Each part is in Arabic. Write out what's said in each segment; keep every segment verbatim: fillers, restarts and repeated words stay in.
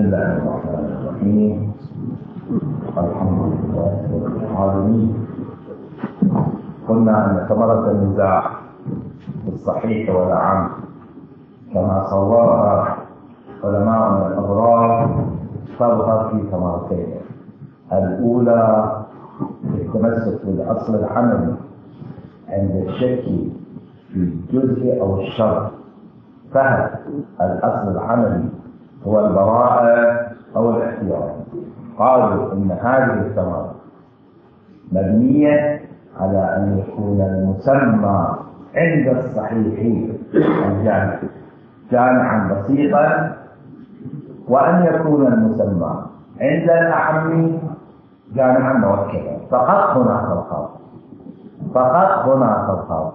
الله الرحمن الرحيم. الحمد لله رب العالمين. قلنا أن ثمرة النزاع الصحيح والأعم كما صورها علماء الأبرار تظهر في ثمرتين. الأولى التمسك بالأصل العملي عند الشك في الجزء أو الشرط، فهل الأصل العملي هو البراءة أو الاحتياط؟ قالوا إن هذه الثمرة مبنية على أن يكون المسمى عند الصحيح الجامع جامعا بسيطا، وأن يكون المسمى عند الأعم جامعا مركبا. فقط هناك الخاص، فقط هناك الخاص.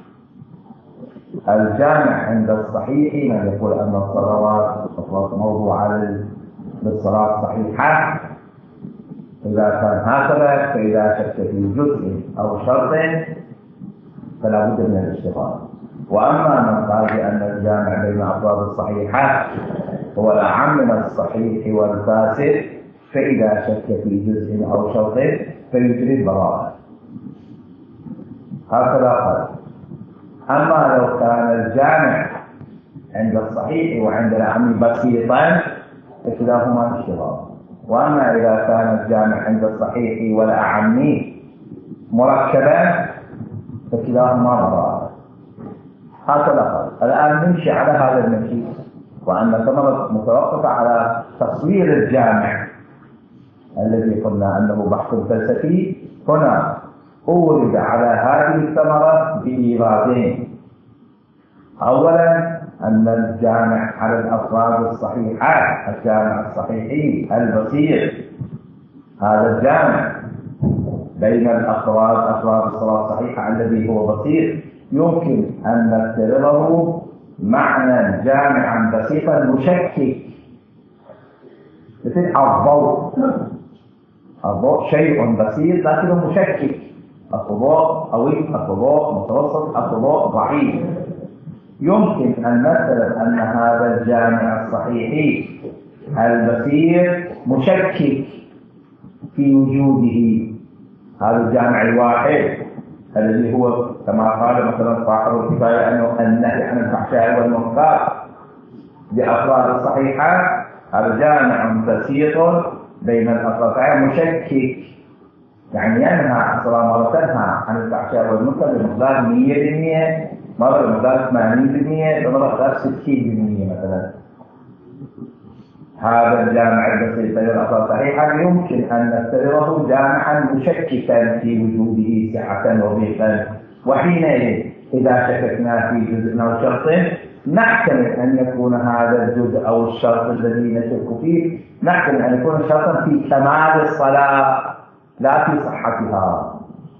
الجامع عند الصحيح من يقول أن الصلوات موضوعة للصلاة صحيحة، إذا كان هكذا فإذا شك في جزء أو شرط فلا بد من الاشتغال. وأما من قال بأن الجامع بين أفراد الصحيحة هو الأعم من الصحيح والفاسد، فإذا شك في جزء أو شرط فيجري البراءة. هكذا قال. أما لو كان الجامع عند الصحيح وعند الأعم بسيطا فكلاهما اشتغال. وأما إذا كان الجامع عند الصحيح والأعم مركبا فكلاهما براءة. هكذا قال. الآن نمشي على هذا المشي، وأن الثمرة متوقفة على تصوير الجامع الذي قلنا أنه بحث فلسفي. هنا أورد على هذه الثمرة بإيرادين. أولا أن الجامع على الأفراد الصحيحة، الجامع الصحيحي البصير، هذا الجامع بين الأفراد أفراد الصلاة الصحيحة الذي هو بصير يمكن أن نفترضه معنى جامعا بسيطا مشكك، مثل الضوء. الضوء شيء بسيط لكنه مشكك. الضوء قوي، الضوء متوسط، الضوء ضعيف. يمكن أن نفترض أن هذا الجامع الصحيحي البصير مشكك في وجوده. هذا الجامع الواحد الذي هو كما قال مثلا صاحب الكفاية أنه النهي عن الفحشاء والمنكر بأفراد الصحيحة، هذا جامع بسيط بين الأفراد مشكك، يعني ينهى الصلاة مرة تنهى عن الفحشاء والمنكر بمقدار مية بالمية، مرة بمقدار ثمانين بالمية، ومرة بمقدار ستين بالمية مثلا. هذا الجامع البسيط بين الأفراد الصحيحة يمكن أن نفترضه جامعا مشككا في وجوده سعة وضيقا، وحينئذ إذا شككنا في جزء أو شرط نحتمل أن يكون هذا الجزء أو الشرط الذي نشك فيه نحتمل أن يكون شرطا في كمال الصلاة لا في صحتها.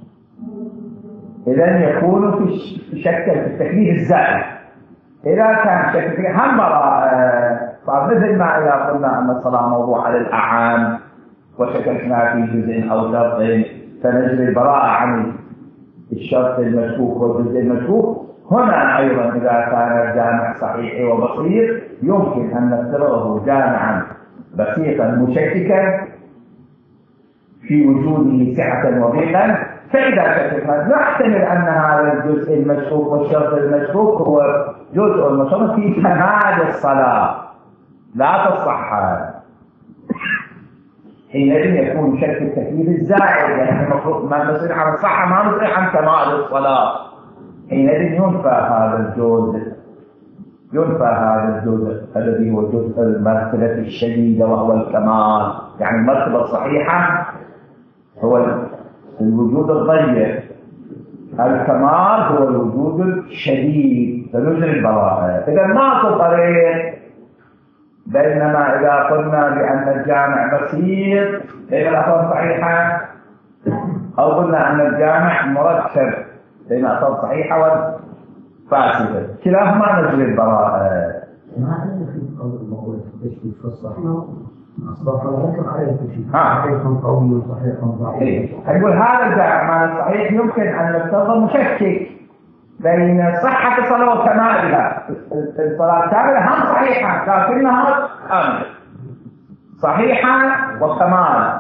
إذن يكون في شك في التكليف الزائد. إذا كان شك في هم فمثل ما إذا قلنا أن الصلاة موضوعة للأعام وشككنا في جزء أو شرط فنجري البراءة عن الشرط المشكوك والجزء المشكوك، هنا أيضا إذا كان الجامع صحيح وبصير يمكن أن نفترضه جامعا بسيطا مشككا في وجوده سعة وضيقا. فإذا شككنا نحتمل أن هذا الجزء المشكوك والشرط المشكوك هو جزء المشروط في كمال الصلاة لا تصح. حينئذ يكون شك التكليف الزائد، يعني المفروض ما نصير عن الصحة ما نصير عن كمال الصلاة. حينئذ ينفى هذا الجزء، ينفى هذا الجزء الذي هو جزء المرتبة الشديدة وهو الكمال. يعني المرتبة الصحيحة هو الوجود الضيق، الكمال هو الوجود الشديد، فنجري البراءة. إذا ما طريق. بينما إذا قلنا بأن الجامع بسيط بين الأفراد الصحيحة، أو قلنا أن الجامع مركب بين الأفراد الصحيحة والفاسدة، كلاهما نجري البراءة. ما عندنا في قول المقولة التشكيك في الصحيح أصبح لكم عليه التشكيك صحيح قوي وصحيح ضعيف. يقول هذا الجامع الصحيح يمكن أن نفترض مشكك بين صحة الصلاة وكمالها. الصلاة كاملة هم صحيحة لكنها كاملة، صحيحة وكمال.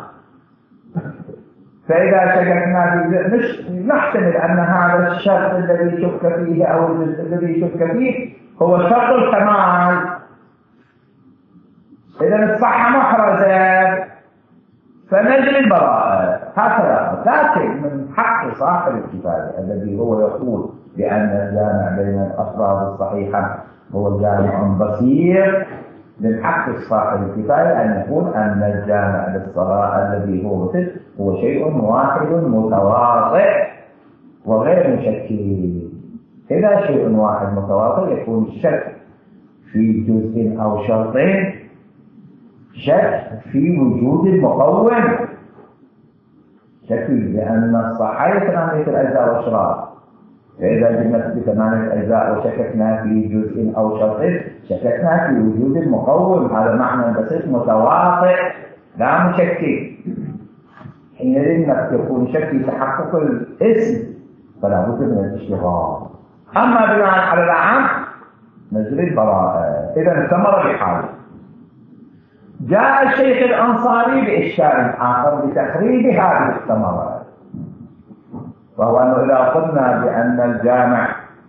فإذا شككنا في مش نحتمل أن هذا الشرط الذي شك فيه أو الجزء الذي شك فيه هو شرط الكمال. إذا الصحة محرزة فنجري البراءة هكذا. لكن من حق صاحب الكفاية الذي هو يقول بأن الجامع بين الأفراد الصحيحة هو جامع بصير، من حق صاحب الكفاية أن يقول أن الجامع للصلاة الذي هو بصير هو شيء واحد متواضع وغير مشكل. إذا شيء واحد متواضع يكون الشك في جزء أو شرطين شك في وجود المقوم، شك لأن الصحيح ثمانية الأجزاء والأشراط. فإذا جئنا بثمانية أجزاء وشككنا في جزء أو شرط شككنا في وجود المقوم. هذا معنى بسيط متواضع لا مشكك. حينئذ يكون شك في تحقق الاسم فلا بد من الاشتغال. أما بناء على العام نجري البراءة. إذا استمر بحاله. جاء الشيخ الأنصاري بإشكال آخر بتخريب هذه الثمرات، وهو أنه إذا قلنا بأن الجامع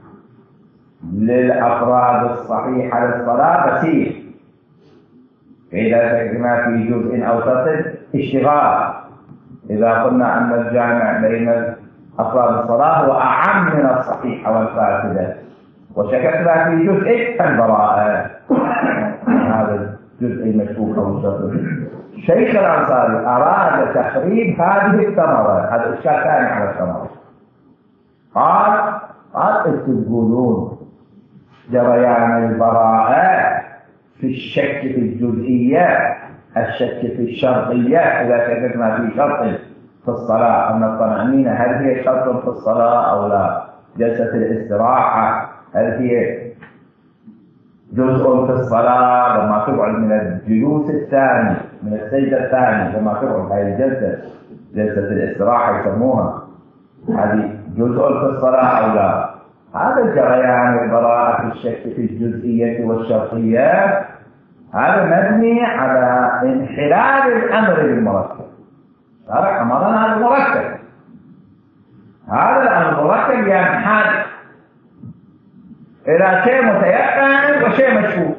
للأفراد الصحيحة للصلاة بسيط، فإذا شككنا في جزء أو شرط اشتغال. إذا قلنا أن الجامع بين أفراد الصلاة هو أعم من الصحيحة والفاسدة وشككنا في جزء فالبراءة. هذا الجزء المشكوك أو الشرط. الشيخ الأنصاري أراد تخريب هذه الثمرة. هذا إشكال ثاني على الثمرة. قال قال تقولون جريان البراءة في الشك في الجزئية، الشك في الشرطية. إذا شككنا في شرط في الصلاة أن الطمأنينة هل هي شرط في الصلاة أو لا، جلسة الاستراحة هل هي جزء في الصلاة لما تقعد من الجلوس الثاني من السجدة الثانية لما تقعد هذه الجلسة جلسة الاستراحة يسموها، هذه جزء في الصلاة أو لا. هذا الجريان البراءة في الشك في الجزئية والشرطية هذا مبني على انحلال الأمر بالمركب. هذا أمرنا المركب، هذا المركب ينحل إلى شيء متيقن وشيء مشكوك.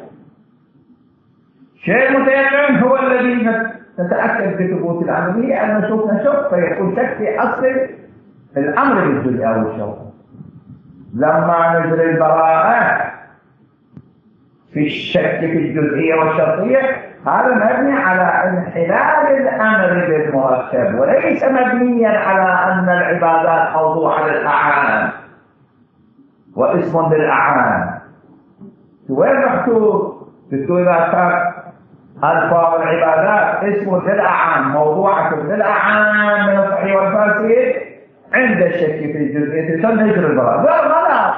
شيء متيقن هو الذي نتأكد بثبوت الأمر به، المشكوك نشك فيكون شك في أصل الأمر بالجزء أو الشرط. لما نجري البراءة في الشك في الجزئية والشرطية هذا مبني على انحلال الأمر بالمركب وليس مبنيا على أن العبادات موضوعة للأعان واسم للأعان. وين رحتوا؟ قلتوا إذا كان ألفاظ العبادات اسم للأعان موضوعة للأعان من الصحيح والفاسد عند الشك في الجزئية فنجري البراءة. لا غلط.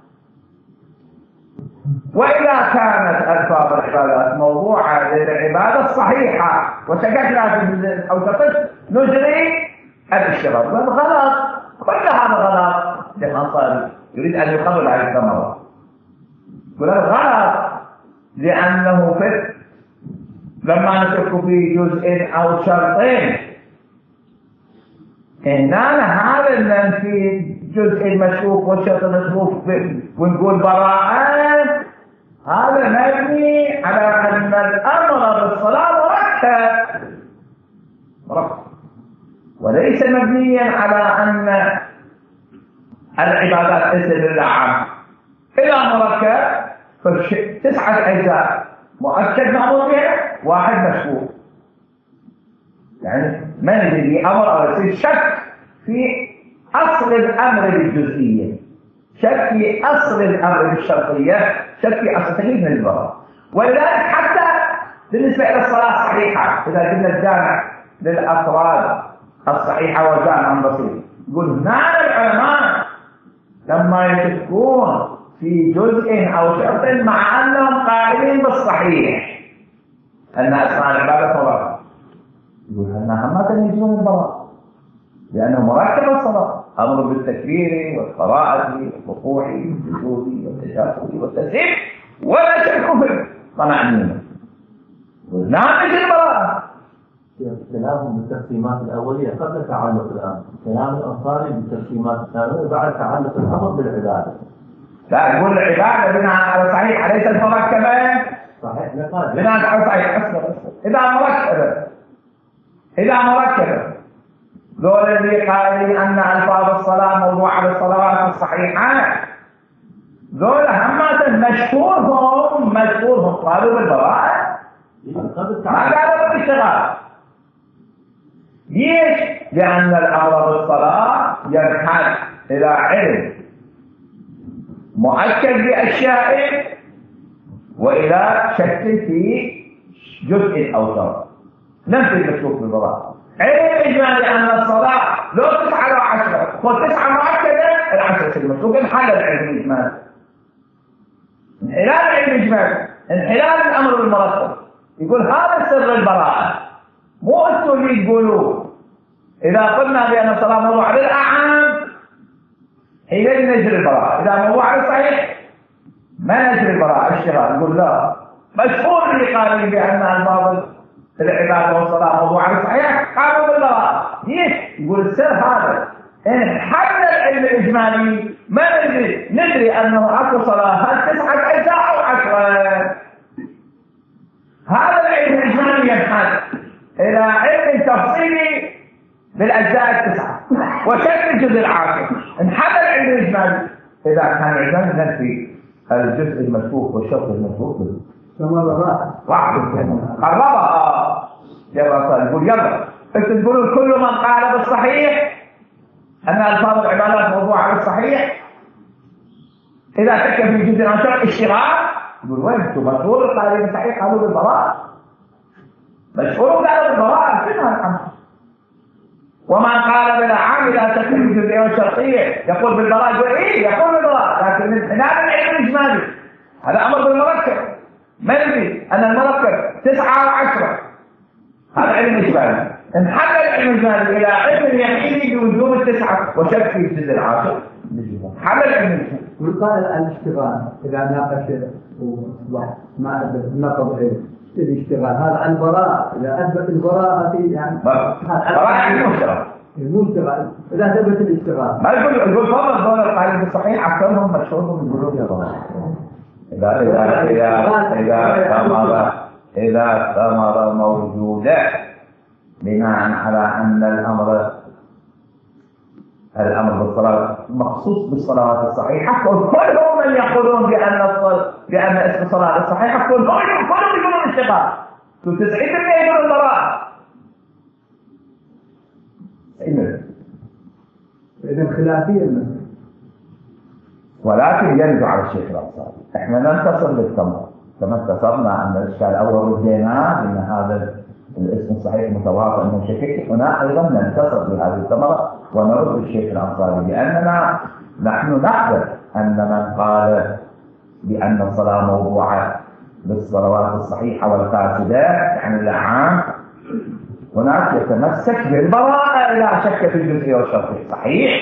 وإذا كانت ألفاظ العبادات موضوعة للعبادة الصحيحة وشككنا في أو شككت نجري الاشتراك. لا غلط. كل هذا غلط. الأنصاري يريد أن يقبل هذه الثمرة. يقول غلط لأنه في لما نشك في جزء أو شرطين إننا هذا المنفي جزء المشكوك والشرط المشكوك ونقول براءة، هذا مبني على أن الأمر بالصلاة مركب مركب وليس مبنيا على أن العبادات اسم للعام. إذا مركب فتسعة أجزاء مؤكد مأمور بها واحد مشكوك، يعني ما ندري أمر أو يصير شك في أصل الأمر بالجزئية، شك في أصل الأمر بالشرطية، شك في أصل تكليف من البراءة. ولذلك حتى بالنسبة إلى الصلاة الصحيحة إذا كنا الجامع للأفراد الصحيحة وجامع بسيط يقول نعم العلماء لما يشكون في جزء أو شرط مع أنهم قائلين بالصحيح أن أسماء العبادة مركبة، يقول أنها ما تنجزون البراءة لأنه مركب الصلاة، أمر بالتكبير والقراءة والركوع والسجود والتشهد والتسليم ولا شك في الطمأنينة. ناقش البراءة. كلامهم بالتقسيمات الأولية قبل تعلق الأمر، كلام الأنصاري بالتقسيمات الثانية بعد تعلق الأمر بالعبادة. لا يقول العبادة بناء على صحيح ليس مركبة. صحيح نقاش بناء على صحيح. أصبر أصبر إذا مركبة إذا مركبة دول اللي قائلين أن ألفاظ الصلاة موضوعة بالصلوات الصحيحة دول همة مشهورهم مشهورهم قالوا بالبراءة ما قالوا بالاشتغال. ليش؟ لأن الأمر بالصلاة ينحل إلى علم مؤكد بأشياء وإلى شك في جزء أو شرط. نفس المشروط بالبراءة. علم إجمالي أن الصلاة لو تسعة لو عشرة وتسعة مؤكدة العشرة المشروط انحل العلم الإجمالي. انحلال العلم الإجمالي انحلال الأمر بالمرتب. يقول هذا سر البراءة. مو أنتم اللي تقولوا إذا قلنا بأن الصلاة موضوع على الأعام حينئذ نجري البراءة. إذا موضوع على الصحيح ما نجري البراءة اشتغال. يقول لا مشهور اللي قالوا بأن الفاظ العبادة والصلاة موضوع على الصحيح قالوا بالبراءة. ليش؟ يقول السر هذا إن حل العلم الإجمالي ما ندري ندري أنه أكو صلاة هل تسعة أجزاء أو عشرة. هذا العلم الإجمالي ينحل إلى علم تفصيلي بالأجزاء التسعة وشكل الجزء العاشر. انحل العلم الإجمالي إذا كان عندنا نفي الجزء المشروط والشرط المشروط كما راح واحد قربها يا رسول. يقول يلا انتم تقولون كل من قال بالصحيح أن ألفاظ العبادات موضوع على الصحيح إذا شك في جزء عن شرط اشتغال. يقول وين انتم مشهور القائلين بالصحيح قالوا بالبراءة. مشهور قالوا بالبراءة فينا الحمد. ومن قال بالأعام إذا شك في جزئية والشرطية يقول بالبراءة. يقول إيه يقول بالبراءة لكن هذا العلم الإجمالي هذا أمر بالمركب. ما ندري أن المركب تسعة وعشرة هذا علم إجمالي. انحل العلم الإجمالي إلى علم يقيني بوجوب التسعة وشك في الجزء العاشر. حل العلم الإجمالي. وقال الاشتغال إذا ناقش وأصبح ما نقض علم الاشتغال هذا عن براءة. إذا أثبت البراءة في يعني براءة المشتغل المشتغل إذا ثبت الاشتغال ما يقول يقول فضل دول القائلين بالصحيح أكثرهم مشهورهم يقولون يا براءة. إذا إذا إذا إذا ثمرة إذا ثمرة موجودة بناء على أن الأمر الأمر بالصلاة مخصوص بالصلوات الصحيحة كلهم من يقولون بأن الصلاة بأن اسم الصلاة الصحيحة كلهم كلهم يقولون الاشتغال. تسعين بالمئة يقولون البراءة. إذا خلافية المسألة. ولكن يرد على الشيخ الأنصاري. احنا ننتصر للثمرة كما انتصرنا أن الإشكال الأول رديناه أن هذا الاسم الصحيح متواطئ من شكك. هنا أيضا ننتصر بهذه الثمرة ونرد الشيخ الأنصاري لأننا نحن نحذر أن من قال بأن الصلاة موضوعة بالصلوات الصحيحة والفاسدة يعني الأعام هناك يتمسك بالبراءة إذا شك في الجزئية والشرط صحيح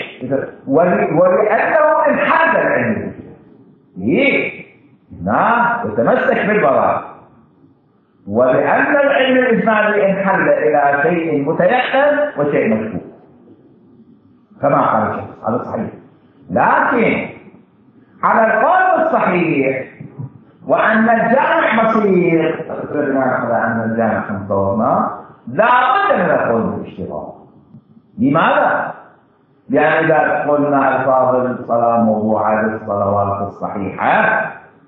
ولأنه انحاز العلم. ليه؟ نعم يتمسك بالبراءة ولأن العلم الإجمالي انحل إلى شيء متيقن وشيء مشكوك كما قال الشيخ. هذا صحيح. لكن على القول الصحيح وأن الجامع بصير على أن الجامع مصورنا لا بد من القول بالاشتغال. لماذا؟ لأن إذا قلنا ألفاظ الصلاة موضوعة للصلوات الصحيحة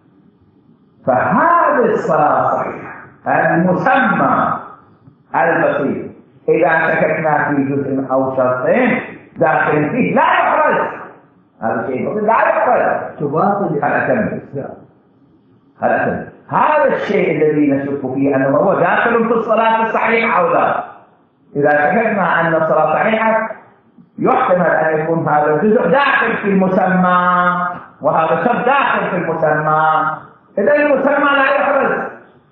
فهذه الصلاة الصحيحة المسمى البسيط إذا شككنا في جزء أو شرطين داخل فيه لا يحرز. هذا شيء بسيط لا يحرز. تباطل. هل أكمل؟ هل أكمل؟ هذا الشيء الذي نشك فيه أنه هو داخل في الصلاة الصحيحة أو لا. إذا شككنا أن الصلاة صحيحة يحتمل أن يكون هذا الجزء داخل في المسمى وهذا الشرط داخل في المسمى. إذا المسمى لا يحرز.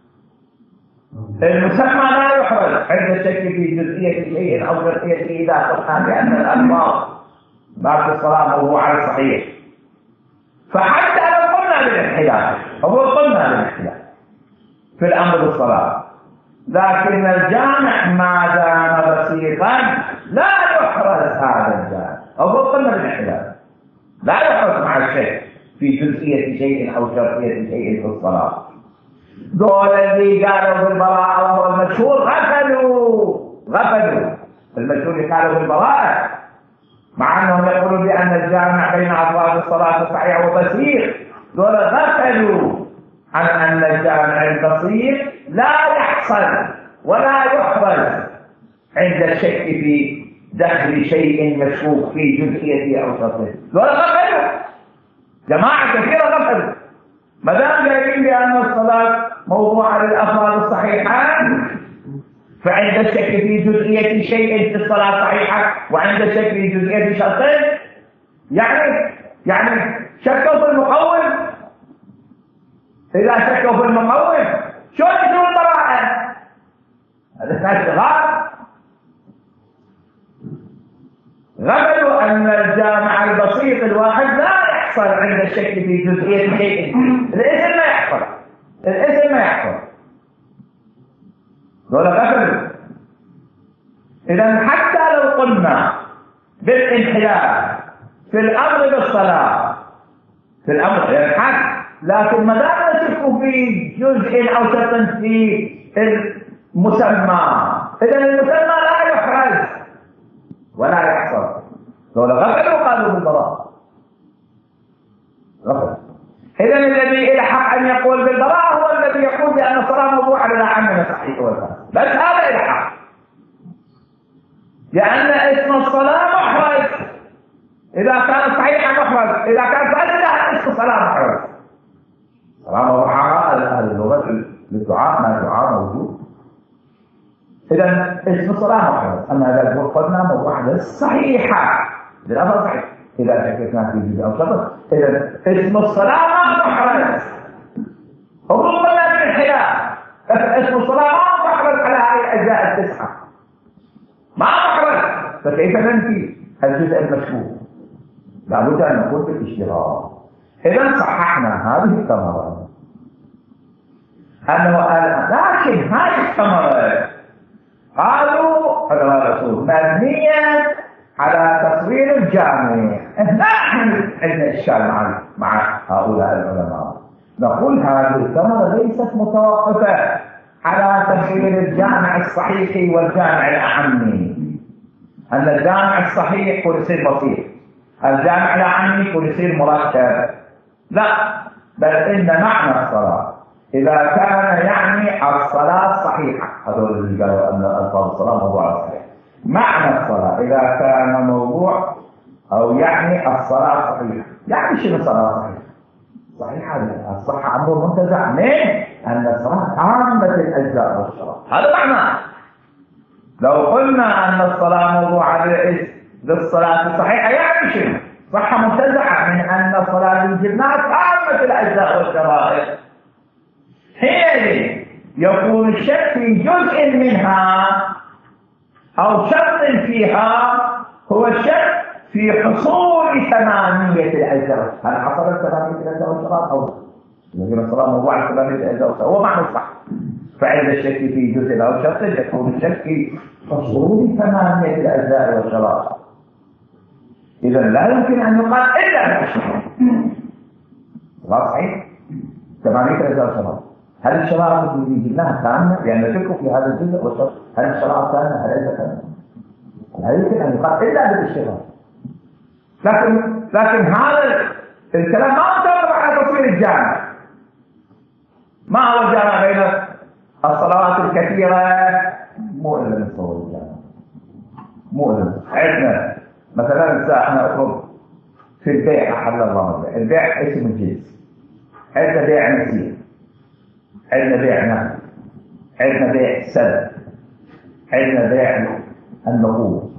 المسمى لا يحرز عند الشك في جزئية شيء أو جزئية إذا قلنا بأن الألفاظ بعد الصلاة موضوعة صحيح. فحتى لو قلنا بالانحلال هو قلنا بالانحلال في الأمر بالصلاة لكن الجامع ما دام بسيطا لا يحرز هذا الجامع، أو قلنا بالانحلال لا يحرز مع الشيء في جزئية شيء أو شرطية شيء في الصلاة. دول اللي قالوا بالبراءة وهو المشهور غفلوا غفلوا المشهور اللي قالوا بالبراءة، مع أنهم يقولون بأن الجامع بين أبواب الصلاة الصحيحة وبسيط. دول غفلوا عن أن الجامع البسيط لا يحصل ولا يحرز عند الشك في دخل شيء مشكوك في جزئيته أو شرطه. دول غفلوا، جماعة كثيرة غفلوا. ما دام جايين بأن الصلاة موضوع للأفراد الصحيحة، فعند الشك في جزئية شيء في الصلاة صحيحة وعند الشك في جزئية شرطين، يعني يعني شكوا في المقوم. إذا شكوا في المقوم شو يجون البراءة؟ هذا اشتغال. غفلوا أن الجامع البسيط الواحد لا يحصل عند الشك في جزئية شيء. الاسم ما يحصل، الاسم ما يحصل. دول غفلوا. إذا حتى لو قلنا بالانحلال في الأمر بالصلاة، في الأمر ينحل، لكن ما دام نشك في جزء أو شرط في المسمى، إذا المسمى لا يحرز ولا يحصل. دول غفلوا قالوا بالبراءة، غفل. إذا الذي إلحق أن يقول بالبراءة هو الذي يقول بأن الصلاة موضوعة لا عمل صحيح ولا، بس هذا إلحق، لأن اسم الصلاة محرز. إذا كان صحيحا محرز، إذا كان فاسدة اسم الصلاة محرز. الصلاة موضوعة أهل اللغة للدعاء، ما الدعاء موجود. إذا اسم الصلاة محرز. أما إذا قلنا موضوعة صحيحة بالأمر صحيح، إذا شككنا في جزء أو شرط، إذا اسم الصلاة ما محرز. وقلنا بالانحلال اسم الصلاة ما محرز على هذه الأجزاء التسعة، ما محرز، فكيف ننفي الجزء المشهور؟ لابد أن نقول بالاشتراك. إذا صححنا هذه الثمرة أنه قال، لكن هذه الثمرة قالوا هذا الرسول مبنية على تصوير الجامع. نحن عندنا إشكال مع مع هؤلاء العلماء، نقول هذه الثمرة ليست متوقفة على تصوير الجامع الصحيح والجامع الأعمي. أن الجامع الصحيح هو يصير بسيط، الجامع الأعمي هو يصير مركب. لا، بل إن معنى الصلاة إذا كان يعني الصلاة الصحيحة، هذول اللي قالوا أن ألفاظ الصلاة موضوع صحيح، معنى الصلاة إذا كان موضوع أو يعني الصلاة صحيحة، يعني شنو الصلاة صحيحة؟ صحيحة الصحة أمر منتزع من أن الصلاة عامة الأجزاء والشرط، هذا معناه. لو قلنا أن الصلاة موضوعة للصلاة الصحيحة يعني شنو؟ صحة منتزعة من أن الصلاة بالجنات عامة الأجزاء والشرائط. حينئذ يكون الشك في جزء منها أو شرط فيها هو الشك في حصول ثمانية الأجزاء. هل حصلت ثمانية الأجزاء والشرائط أو لكن الصلاة موضوعة ثمانية الأجزاء والشرائط هو معنى الصح. فعند الشك في جزء أو شرط يكون الشك في حصول ثمانية الأجزاء والشرائط. إذا لا يمكن أن يقال إلا بالشرط. لا صحيح ثمانية الأجزاء والشرائط. هل الشرائط اللي جبناها كاملة؟ يعني نشك في هذا الجزء والشرط، هل الشرائط كاملة؟ هل ليس كاملة؟ لا يمكن أن يقال إلا بالاشتراك. لكن لكن هذا الكلام ما متوقف على تصوير الجامع. ما هو الجامع بين الصلوات الكثيرة؟ مو إلا من صور الجامع، مو إلا. عندنا مثلا الساعة احنا نطلب في البيع، أحل الله البيع، البيع اسم الجنس. عندنا بيع نسير، عندنا بيع نقد، عندنا بيع سلب، عندنا بيع النقود.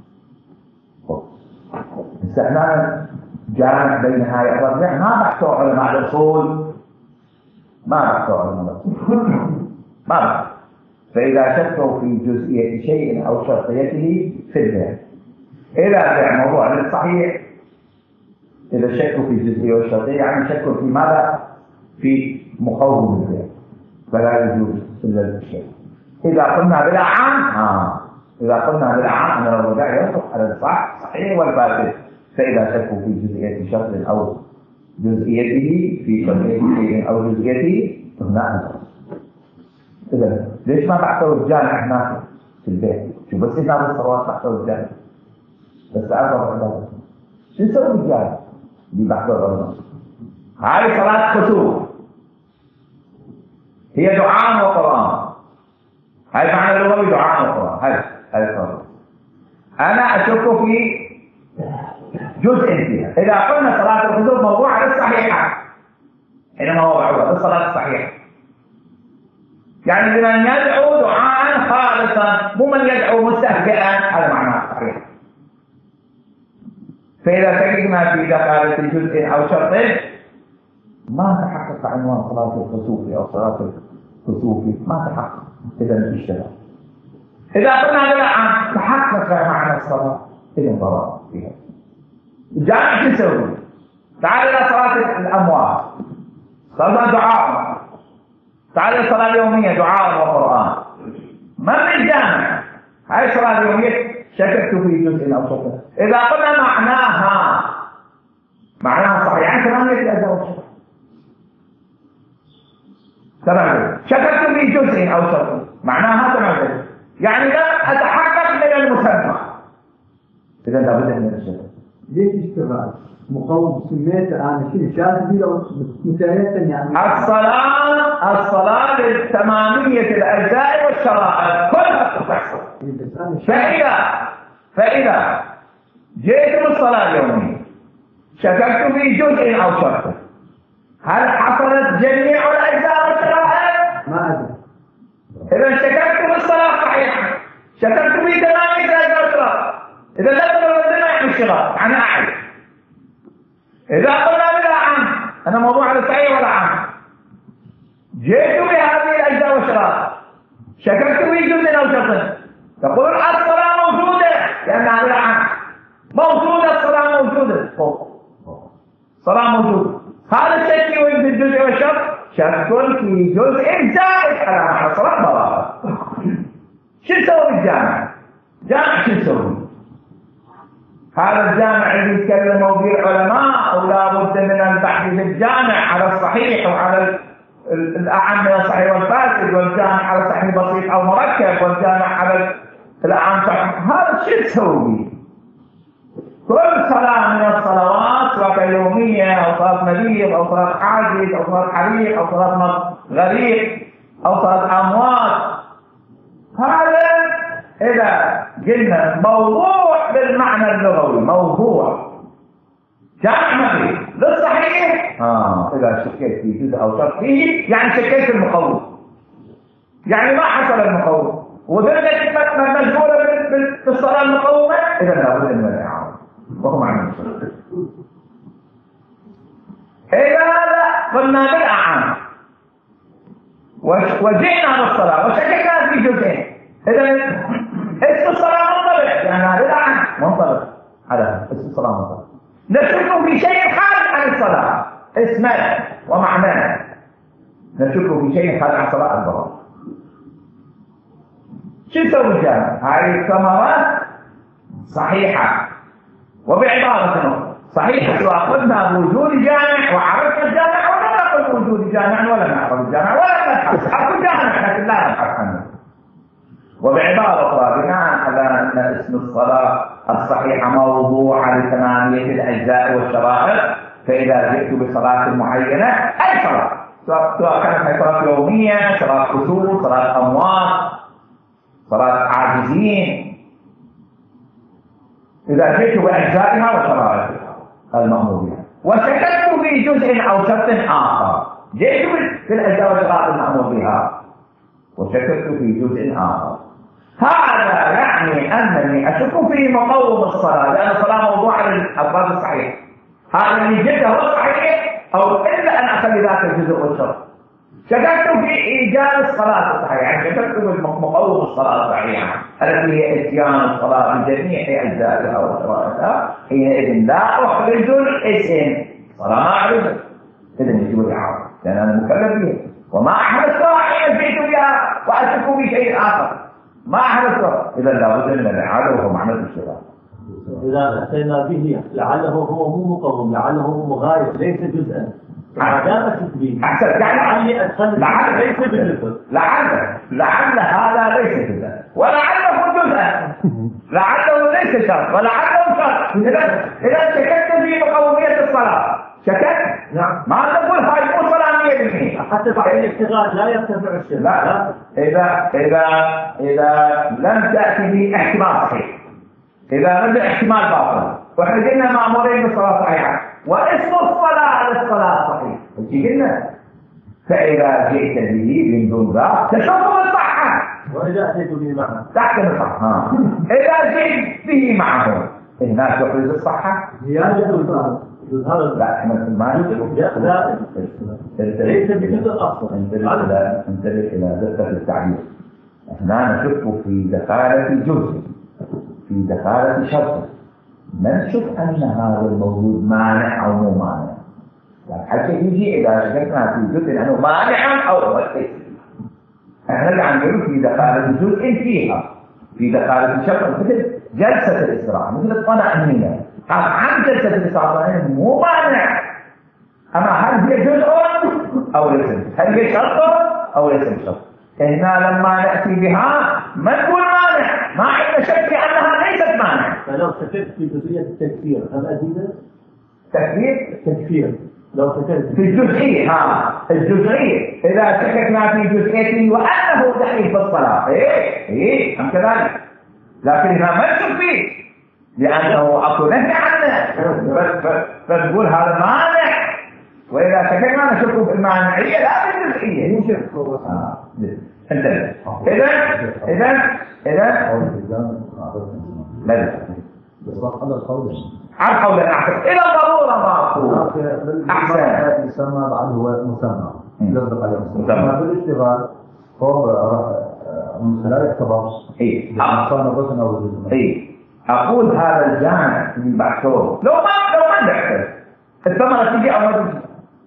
استحنا جامع بين هاي الأربع، ما بحثوا علماء الأصول، ما بحثوا علماء الأصول، ما بحثوا. فإذا شكوا في جزئية شيء أو شرطيته في البيع، إذا بيع موضوع للصحيح، إذا شكوا في جزئية والشرطية يعني شكوا في ماذا؟ في مقوم البيع، فلا يجوز إلا الشك. إذا قلنا بالأعم ها إذا قلنا بالأعم أن الرجاء يصح على الصح صحيح والفاسد، فإذا شكوا في جزئية شرط أو جزئيته في شرط أو جزئيته هنا. إذا ليش ما تعطوا الجامع هناك في البيت؟ شو بس هنا بالصلوات تعطوا الجامع بس أربع عبادات. شو يسوي الجامع؟ اللي بحثوا العلماء هذه صلاة خشوع، هي دعاء وقرآن. هاي معنى اللغوي دعاء وقرآن. هاي هاي الصلاة. أنا أشك في جزء فيها. إذا قلنا صلاة الخشوع موضوع الصحيحة، حينما هو بعوض الصلاة الصحيحة، يعني لمن يدعو دعاء خالصا، مو من يدعو مستهزئا، هذا معناه صحيح. فإذا شككنا في دخالة جزء أو شرط ما تحقق عنوان صلاة الخسوف أو صلاة الخسوف، ما تحقق. إذا الاشتراك. إذا قلنا بالأعم تحقق معنى الصلاة، إذا ضرر فيها. الجامع شو يسوي؟ تعال إلى صلاة الأموات، صلاة دعاء. تعال إلى الصلاة اليومية دعاء وقرآن. ما من الجامع هاي الصلاة اليومية شككت في جزء أو شرط. إذا قلنا معناها معناها صحيح ثمانية الأجزاء والشرط. تمام. شككت في جزء أو شرط معناها تمام، يعني لا أتحقق من المسمى. إذا لابد من الشرط. ليش اشتغال؟ مقوم سميته أنا شيء شاذ لو مثالية يعني. الصلاة الصلاة للتمامية الأجزاء والشرائط كلها تحصل. فإذا فإذا جئت بالصلاة اليومية شككت في جزء أو شرط، هل حصلت جميع الأجزاء والشرائط؟ ما أدري. إذا شككت بالصلاة صحيحة، شككت في تمامية الأجزاء والشرائط، إذا لا تقدر تنعم الشرائط أنا أعرف. إذا قلنا بالأعم أنا موضوع على صحيح ولا عام، جئت بهذه الأجزاء والشرائط، شككت في جزء أو شرط، تقول الصلاة موجودة لأنها بالأعم موجودة. الصلاة موجودة، الصلاة موجودة. هذا الشك في الجزء والشرط شك في جزء زائد على معنى الصلاة بواقع. شو تسوي بالجامع؟ جامع شو تسوي؟ هذا الجامع اللي يتكلموا به العلماء ولا بد من البحث في الجامع على الصحيح وعلى الأعم من الصحيح والفاسد، والجامع على الصحيح بسيط أو مركب، والجامع على الأعم صحيح. هذا شو تسوي؟ كل صلاة من الصلوات سواء يومية أو صلاة مريض أو صلاة حاجز أو صلاة حريق أو صلاة غريق أو صلاة أموات، هذا إذا قلنا موضوع بالمعنى اللغوي موضوع جامع فيه للصحيح. آه إذا شكيت في جزء أو شرط فيه يعني شكيت المقوم، يعني ما حصل المقوم وذلك مشغولة بالصلاة المقومة، إذا لابد من الإعادة وهو معنى الشرط. إذا قلنا بالأعم وجئنا بالصلاة وشككنا في جزئين، إذا اسم الصلاة منطبق لأنها بالأعم منطبق على اسم الصلاة منطبق. نشك في شيء خارج عن الصلاة اسمه ومعناه، نشك في شيء خارج عن الصلاة البراءة. شو يسوي الجامع؟ هذه الثمرات صحيحة، وبعبارة أخرى صحيح سواء قلنا بوجود جامع وعرفنا الجامع ولم نقل بوجود جامع ولم نعرف الجامع ولم نبحث عن الجامع لكن لا نبحث عنه. وبعبارة أخرى بناء على أن اسم الصلاة الصحيحة موضوعة لثمانية الأجزاء والشرائط، فإذا جئت بصلاة معينة أي صلاة سواء كانت صلاة يومية، صلاة كسوف، صلاة أموات، صلاة عاجزين، إذا جئت بأجزائها وشرائطها المأمور بها وشككت في جزء أو شرط آخر، جئت بالأجزاء والشرائط المأمور بها وشككت في جزء آخر، هذا يعني أنني أشك في مقوم الصلاة لأن الصلاة موضوع للألفاظ الصحيح. هذا اللي جدا هو الصحيح أو إلا أن أخلي ذاك الجزء والشرط. شككت في إيجاد الصلاة الصحيحة، يعني شككت في مقوم الصلاة الصحيحة التي هي إتيان الصلاة بجميع أجزائها وشرائطها، حينئذ لا أخرج الاسم صلاة ما أعرفه، إذن يجب الإعادة لأن أنا مكلف بها وما أحدثتها حين جئت بها وأشكوا في شيء آخر ما أحدثه، إذا لابد من الإعادة وهو معنى الاشتغال. إذا أتينا به لعله هو مو مقوم، لعله مغاير ليس جزءا. ما دام تثبيت أحسن، يعني أدخل لعل ليس بجزء، لعل لعل هذا ليس جزءا ولعله جزءا، لعله ليس شرط ولعله شرط. إذا إذا شككت في مقومية الصلاة شككت، نعم، ما تقول هاي مو صلاة مية بالمية حتى بعد الاشتغال لا يرتفع الشرط. لا لا، إذا إذا إذا لم تأتي به احتمال صحيح، إذا نزل احتمال باطل، وإحنا قلنا مأمورين بالصلاة صحيحة، واسم الصلاة للصلاة صحيح، قلنا فإذا جئت به من دون ذلك تشوف الصحة، وإذا أتيت به معه تحكم الصحة. إذا جئت به معه هنا تحرز الصحة زيادة الصلاة. هذا لا احنا ما لا ليس بجزء أصلا. انتبه إلى دقة التعبير. احنا نشك في دخالة جزء، في دخالة شرط، ما نشوف أن هذا الموجود مانع أو مو مانع. يعني حتى يجي إذا شككنا في جزء أنه مانع أو مؤثر، احنا قاعد نقول في دخالة جزء فيها، في دخالة شرط مثل جلسة الاستراحة، مثل الطمأنينة. عن جلسة الاستراحة مو مانع، أما هل هي جزء أو ليس؟ هل هي شرط أو ليس شرط؟ هنا لما نأتي بها ما نقول مانع، ما عندنا شك أنها ليست مانع. فلو شككت في جزئية التكفير هل أزيد؟ تكفير؟ تكفير لو شككت في الجزئية، ها الجزئية، إذا شككنا في جزئيته وأنه دخيل في الصلاة، إيه إيه أم كذلك، لكن هنا ما نشك فيه لأنه أكو نهي عنه، فنقول هذا مانع. وإذا شككنا نشك في المانعية لا في الجزئية. نشك آه. انتبه. إذا إذا إذا لا على القول على قول أحسن إلى ضرورة معقول أحسن يسمى بعد هو مسمى يصدق عليه مسمى بالاشتغال هو لا يعتبر إيه كان الركن أو الجزء. إيه أقول هذا الجامع من بحثه لو ما لو ما نحتاج الثمرة تجي أو ما تجي،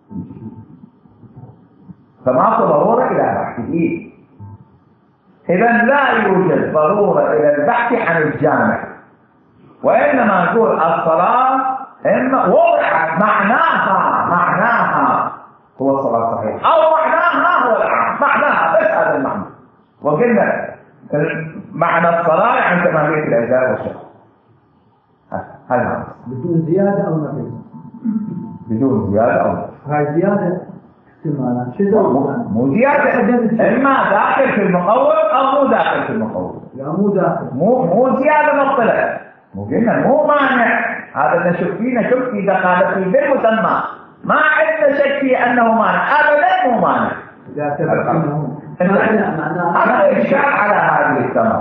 فما ضرورة إلى بحثه. إذا لا يوجد ضرورة إلى البحث عن الجامع، وإنما نقول الصلاة إما وضعت معناها معناها هو الصلاة الصحيحة أو معناها هو العام، معناها بس هذا المعنى. وقلنا معنى الصلاة عن تمامية الأجزاء والشق. هذا بدون زيادة أو نقص؟ بدون زيادة أو نقص. هاي زيادة احتمالات شو مو زيادة، إما داخل في المقوم أو مو داخل في المقوم. لا مو داخل، مو مو زيادة مطلقة. مو قلنا مو مانع، هذا نشك فيه نشك في دخالته بالمسمى، ما عندنا شك في أنه مانع، أبدا مو مانع. إذا ثبت أنه معناه هذا إشكال على هذه الثمرة.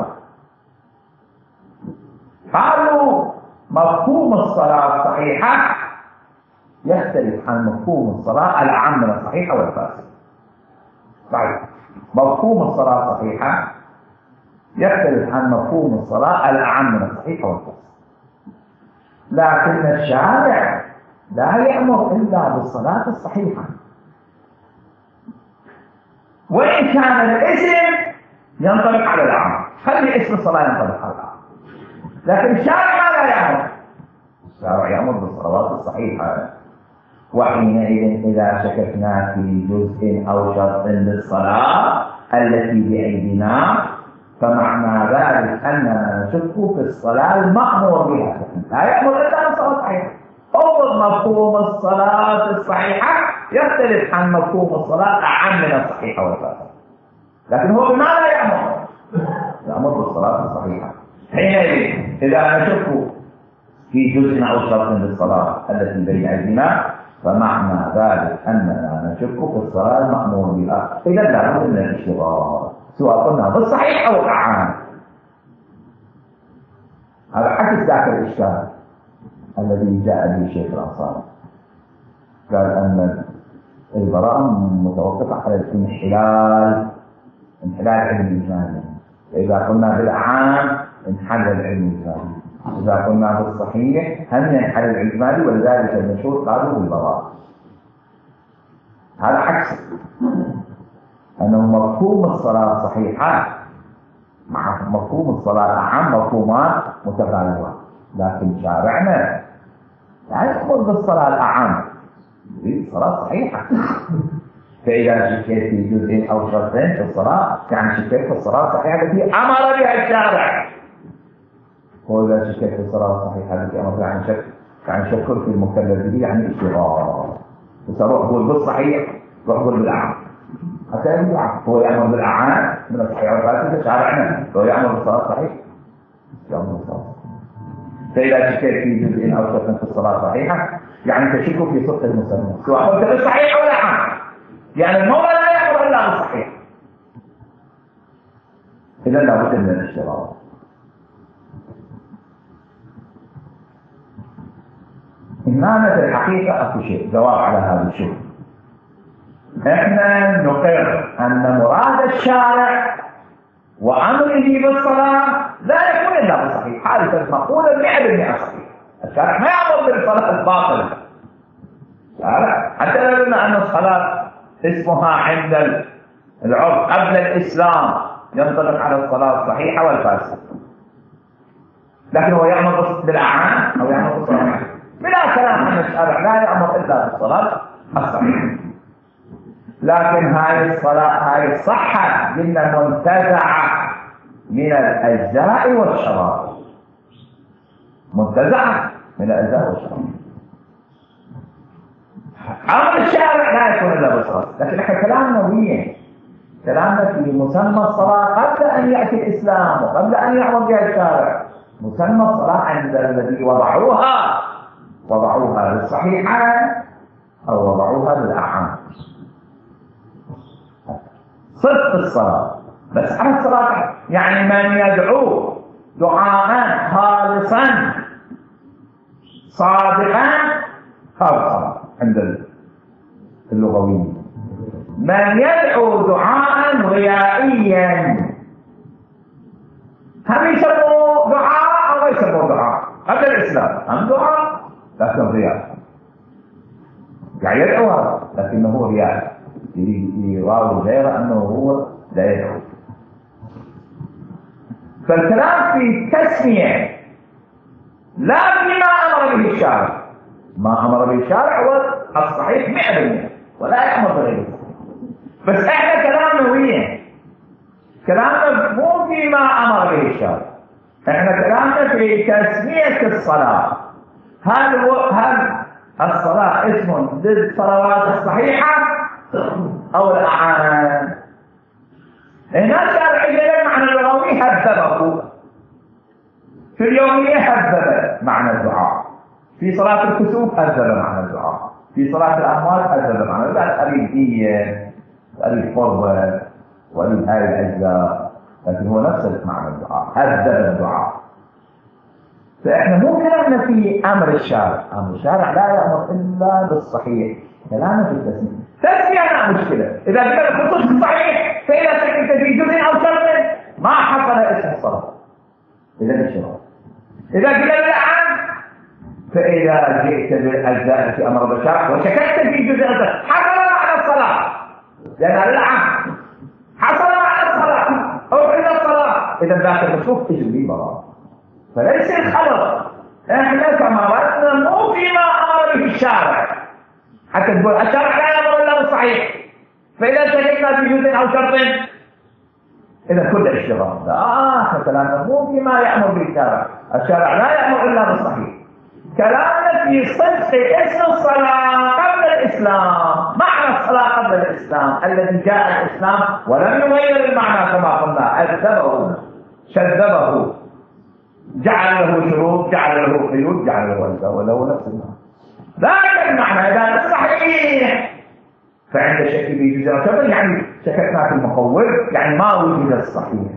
قالوا مفهوم الصلاة الصحيحة يختلف عن مفهوم الصلاة العام من الصحيحة والفاسد. طيب مفهوم الصلاة الصحيحة يختلف عن مفهوم الصلاة الأعم من الصحيحة والفاسد، لكن الشارع لا يأمر إلا بالصلاة الصحيحة، وإن كان الاسم ينطبق على الأعم، خلي اسم الصلاة ينطبق على الأعم، لكن الشارع لا يأمر، الشارع يأمر بالصلاة الصحيحة. وحينئذ إذا شككنا في جزء أو شرط للصلاة التي بأيدينا فمعنى ذلك أننا نشك في الصلاة المأمور بها، لا يأمر إلا بالصلاة الصحيحة. أول مفهوم الصلاة الصحيحة يختلف عن مفهوم الصلاة الأعم من الصحيحة والفاسدة، لكن هو بما لا يأمر، يأمر بالصلاة الصحيحة. حينئذ إذا نشك في جزء أو شرط للصلاة التي بين أيدينا فمعنى ذلك أننا نشك في الصلاة المأمور بها، إذا لا بد من الاشتغال سواء قلنا بالصحيح أو الأعام. هذا عكس ذاك الإشكال الذي جاء به الشيخ الأنصاري، قال أن البراءة متوقفة على الانحلال، انحلال علم الإجمالي. إذا قلنا بالأعام انحل العلم الإجمالي، إذا قلنا بالصحيح هم ينحل الإجمالي، ولذلك المشهور قالوا بالبراءة. هذا عكس. أنه مفهوم الصلاة صحيحة مع مفهوم الصلاة أعم مفهومات متباينة، لكن شارعنا لا يأمر بالصلاة الأعم، يريد صلاة صحيحة. فإذا شكيت في جزء أو شرطين في الصلاة يعني شكيت في الصلاة الصحيحة التي أمر بها الشارع، وإذا شكيت في الصلاة الصحيحة التي أمر بها يعني شك يعني شك في المكلف به يعني اشتغال. بس أروح أقول بالصحيح روح أقول بالأعم، حتى يقول هو يأمر بالأعم من الصحيح والفاسد شارعنا، هو يأمر بالصلاة الصحيحة يأمر بالصلاة. فإذا شكيت في جزء أو شرط في الصلاة صحيحة يعني تشك في صدق المسلم سواء قلت بالصحيح أو الأعم، يعني المولى لا يأمر إلا بالصحيح. إذا لابد من الاشتراط. إمامة الحقيقة أكو شيء جواب على هذا الشيء. إحنا نقر أن مراد الشارع وأمره بالصلاة لا يكون إلا بالصحيح، حادثة مقولة مئة بالمئة صحيح. الشارع ما يأمر بالصلاة الباطلة، الشارع حتى لو قلنا أن الصلاة اسمها عند العرف قبل الإسلام ينطلق على الصلاة الصحيحة والفاسدة، لكن هو يأمر بالأعمال أو يأمر بالصلاة بلا كلام أن الشارع لا يأمر إلا بالصلاة الصحيحة. لكن هاي الصلاة هاي الصحة قلنا منتزعة من الأجزاء والشرائع، منتزعة من الأجزاء والشرائع. أمر الشارع لا يكون إلا بالصلاة، لكن احنا كلامنا وين؟ كلامنا في مسمى الصلاة قبل أن يأتي الإسلام وقبل أن يعمر بها الشارع. مسمى الصلاة عند الذي وضعوها وضعوها للصحيحة أو وضعوها للأعم. صدق الصلاة بس على الصلاة يعني من يدعو دعاء خالصا صادقا هذا صلاة عند اللغويين. من يدعو دعاء ريائيا هم يسموه دعاء أو ما يسموه دعاء قبل الإسلام، هم دعاء لكن رياء، يعني يدعوها لكنه رياء يراوي غير أنه هو لا يدعو. فالكلام في تسمية لا فيما أمر به الشارع، ما أمر به الشارع هو الصحيح مئة بالمئة ولا يأمر بغيره. بس احنا كلامنا وين؟ كلامنا مو فيما أمر به الشارع، احنا كلامنا في تسمية الصلاة. هل هو هل الصلاة اسم للصلوات الصحيحة أو الأعان؟ هنا الشارع يقول معنى اللغوي هذبه، في اليومية هذب معنى الدعاء، في صلاة الكسوف هذب معنى الدعاء، في صلاة الأموات هذب معنى الدعاء. أريد دية وأريد قربة وأريد هاي الأجزاء، لكن هو نفس معنى الدعاء هذب الدعاء. فإحنا مو كلامنا في أمر الشارع، أمر الشارع لا يأمر إلا بالصحيح، كلامنا في التسمية. تسمية لا مشكلة، إذا قلنا الخصوص الصحيح فإذا سكت في جزء أو شرط ما حصل اسم الصلاة إذا الشرط. إذا قلنا بالأعم فإذا جئت بالأجزاء في أمر بالشارع وشككت في جزء أو شرط حصل معنى الصلاة، لأن بالأعم حصل معنى الصلاة أو إلا الصلاة، إذا ذاك الخصوص تجري براء. فليس الخبر احنا كمرتنا مو فيما امر به الشارع، حتى تقول الشارع لا يامر الا بالصحيح، فاذا شككنا في جزء او شرط اذا كل اشتراط. لا كلامنا مو فيما يامر به الشارع، الشارع لا يامر الا بالصحيح. كلامنا في صدق اسم الصلاه قبل الاسلام، معنى الصلاه قبل الاسلام الذي جاء الاسلام ولم يغير المعنى كما قلنا، اكذبه شذبه، جعل له شروط، جعل له قيود، جعل له أجزاء، وله نفس المعنى. ذلك المعنى إذا الصحيح فعند شك في جزء أو يعني شككنا في المقول يعني ما وجد الصحيح.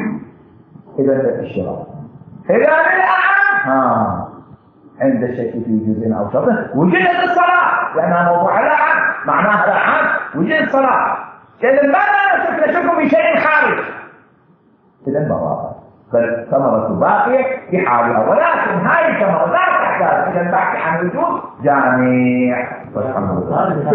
إذا الشراط إذا الأعم ها عند الشك في جزء أو شرط وجدت الصلاة، لأنها موضوع الأعم معناها الأعم وجد الصلاة. إذا ماذا نشك نشك بشيء خارج؟ إذا براءة، فالثمرة باقية في حالها، ولكن هاي الثمرة لا تحتاج إلى البحث عن وجود جامع.